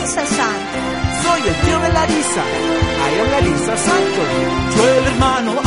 Larissa Santos. Soy el tío de Larissa. I am Larissa Santos. Yo el hermano